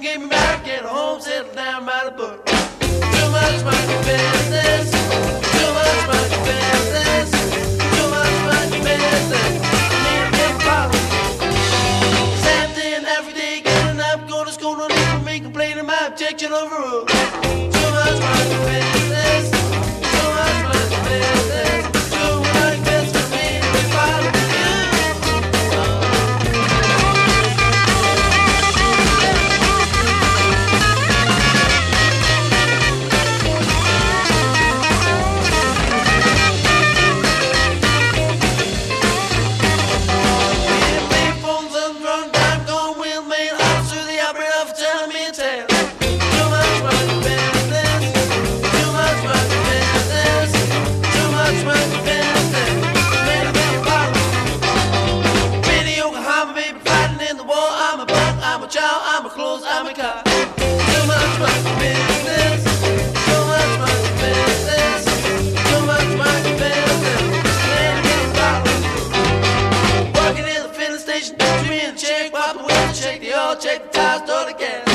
get me married, get a home, settle down, write a book. Too much monkey business. Too much monkey business. Too much monkey business. I need a big bottle. Same thing every day, getting up, go to school, don't even me complaining, my objection overruled. Too much monkey business. Too much monkey business. Too much business for me to be following you. I'm a child, I'm a clothes, I'm a car. Too much monkey business. Too much monkey business. Too much monkey business. Ain't a big bottle. Working in the filling station, treat me in a check, wipe away the check, they all check the tires, throw the gas.